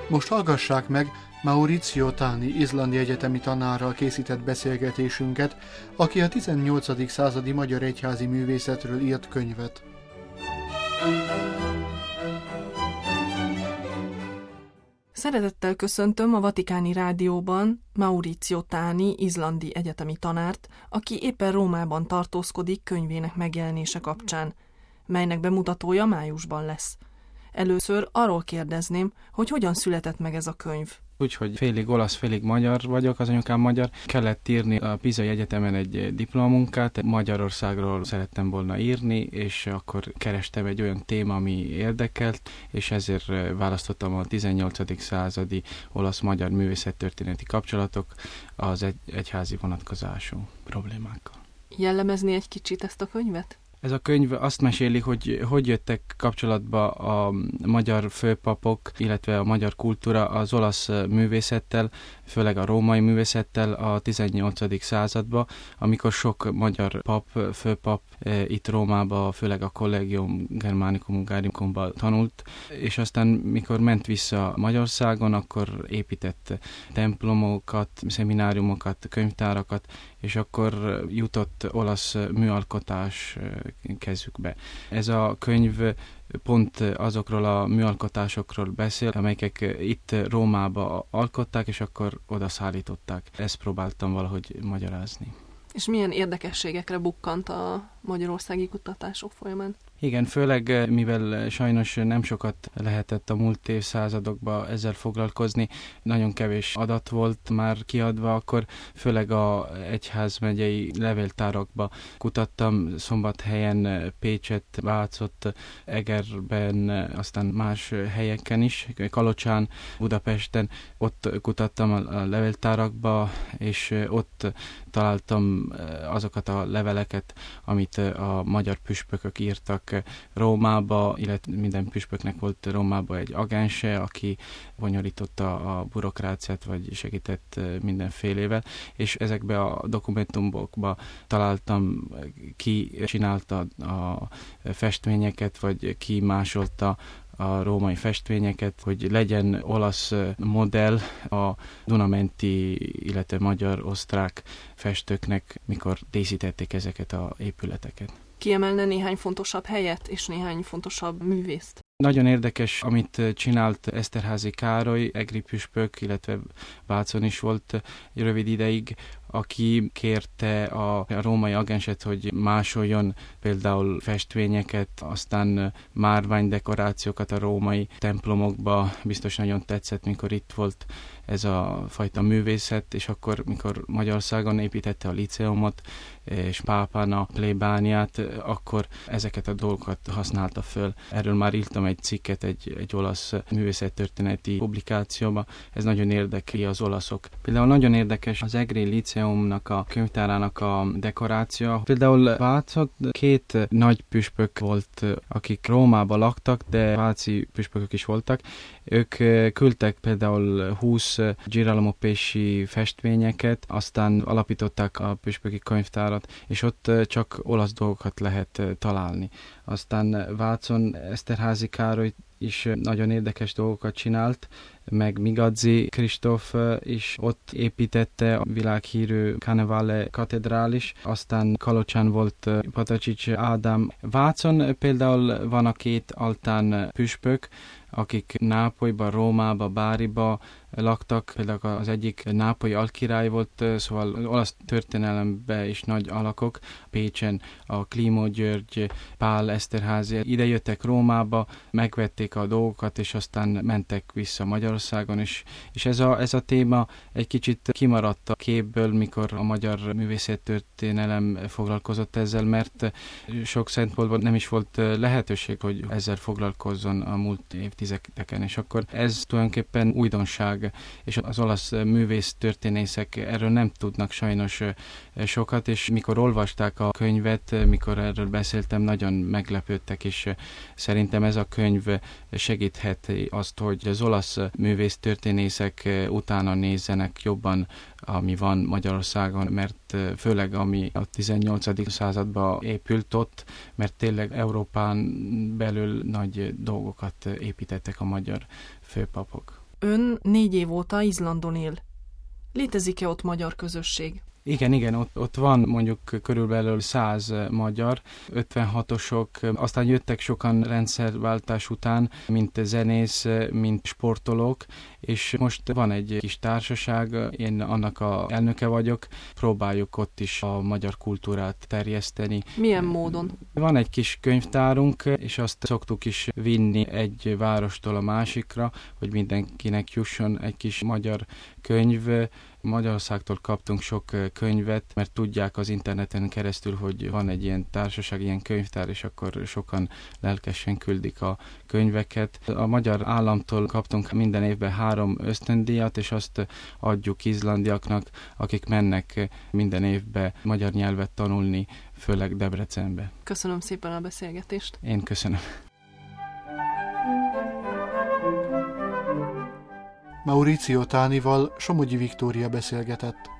Most hallgassák meg Maurizio Tani izlandi egyetemi tanárral készített beszélgetésünket, aki a 18. századi magyar egyházi művészetről írt könyvet. Szeretettel köszöntöm a Vatikáni Rádióban Maurizio Tani izlandi egyetemi tanárt, aki éppen Rómában tartózkodik könyvének megjelenése kapcsán, melynek bemutatója májusban lesz. Először arról kérdezném, hogy hogyan született meg ez a könyv. Úgyhogy félig olasz, félig magyar vagyok, az anyukám magyar. Kellett írni a Pisai Egyetemen egy diplomamunkát, Magyarországról szerettem volna írni, és akkor kerestem egy olyan téma, ami érdekelt, és ezért választottam a 18. századi olasz-magyar művészettörténeti kapcsolatok az egyházi vonatkozású problémákkal. Jellemezni egy kicsit ezt a könyvet? Ez a könyv azt meséli, hogy jöttek kapcsolatba a magyar főpapok, illetve a magyar kultúra az olasz művészettel, főleg a római művészettel a 18. században, amikor sok magyar pap, főpap itt Rómába, főleg a Collegium Germanicum Ungaricumban tanult, és aztán mikor ment vissza Magyarországon, akkor épített templomokat, szemináriumokat, könyvtárakat, és akkor jutott olasz műalkotás kezükbe. Ez a könyv pont azokról a műalkotásokról beszél, amelyek itt Rómába alkották, és akkor oda szállították. Ezt próbáltam valahogy magyarázni. És milyen érdekességekre bukkant a magyarországi kutatások folyamán? Igen, főleg mivel sajnos nem sokat lehetett a múlt évszázadokban ezzel foglalkozni, nagyon kevés adat volt már kiadva, akkor főleg a egyházmegyei levéltárakba kutattam, Szombathelyen, Pécset, Vácot, Egerben, aztán más helyeken is, Kalocsán, Budapesten, ott kutattam a levéltárakba, és ott találtam azokat a leveleket, amit a magyar püspökök írtak Rómába, illetve minden püspöknek volt Rómába egy agense, aki bonyolította a bürokráciát, vagy segített mindenfélével, és ezekbe a dokumentumokba találtam, ki csinálta a festményeket, vagy ki másolta a római festvényeket, hogy legyen olasz modell a Dunamenti, illetve magyar-osztrák festőknek, mikor díszítették ezeket az épületeket. Kiemelne néhány fontosabb helyet és néhány fontosabb művészt? Nagyon érdekes, amit csinált Eszterházy Károly, egri püspök, illetve Vácon is volt egy rövid ideig, aki kérte a római agenset, hogy másoljon például festvényeket, aztán márványdekorációkat a római templomokba. Biztos nagyon tetszett, mikor itt volt ez a fajta művészet, és akkor, mikor Magyarországon építette a liceumot, és pápán a plébániát, akkor ezeket a dolgokat használta föl. Erről már írtam egy cikket egy olasz művészettörténeti publikációba. Ez nagyon érdekli az olaszok. Például nagyon érdekes az egri liceumnak a könyvtárának a dekoráció. Például Vácot két nagy püspök volt, akik Rómába laktak, de váci püspökök is voltak. Ők küldtek például 20 Girolamo Pesci festvényeket, aztán alapították a püspöki könyvtárat, és ott csak olasz dolgokat lehet találni. Aztán Vácon Eszterházy Károly is nagyon érdekes dolgokat csinált, meg Migazzi Kristóf is ott építette a világhírű Cannavale katedrális, aztán Kalocsán volt Patacsics Ádám. Vácon például van a két altán püspök, akik Nápolyba, Rómába, Báriba laktak. Például az egyik nápolyi alkirály volt, szóval olasz történelemben is nagy alakok. Pécsen a Klímó György, Pál Eszterházy idejöttek Rómába, megvették a dolgokat, és aztán mentek vissza Magyarországon is. És ez a téma egy kicsit kimaradt a képből, mikor a magyar művészettörténelem foglalkozott ezzel, mert sok szempontból nem is volt lehetőség, hogy ezzel foglalkozzon a múlt évtizedeken, és akkor ez tulajdonképpen újdonság, és az olasz művésztörténészek erről nem tudnak sajnos sokat, és mikor olvasták a könyvet, mikor erről beszéltem, nagyon meglepődtek, és szerintem ez a könyv segíthet azt, hogy az olasz művésztörténészek utána nézzenek jobban, ami van Magyarországon, mert főleg ami a 18. században épült ott, mert tényleg Európán belül nagy dolgokat építettek a magyar főpapok. Ön 4 év óta Izlandon él. Létezik-e ott magyar közösség? Igen, ott van mondjuk körülbelül 100 magyar, 56-osok, aztán jöttek sokan rendszerváltás után, mint zenész, mint sportolók, és most van egy kis társaság, én annak az elnöke vagyok, próbáljuk ott is a magyar kultúrát terjeszteni. Milyen módon? Van egy kis könyvtárunk, és azt szoktuk is vinni egy várostól a másikra, hogy mindenkinek jusson egy kis magyar könyv. Magyarországtól kaptunk sok könyvet, mert tudják az interneten keresztül, hogy van egy ilyen társaság, ilyen könyvtár, és akkor sokan lelkesen küldik a könyveket. A magyar államtól kaptunk minden évben 3 ösztöndíjat, és azt adjuk izlandiaknak, akik mennek minden évben magyar nyelvet tanulni, főleg Debrecenbe. Köszönöm szépen a beszélgetést. Én köszönöm. Mauricio Tánival Somogyi Viktória beszélgetett.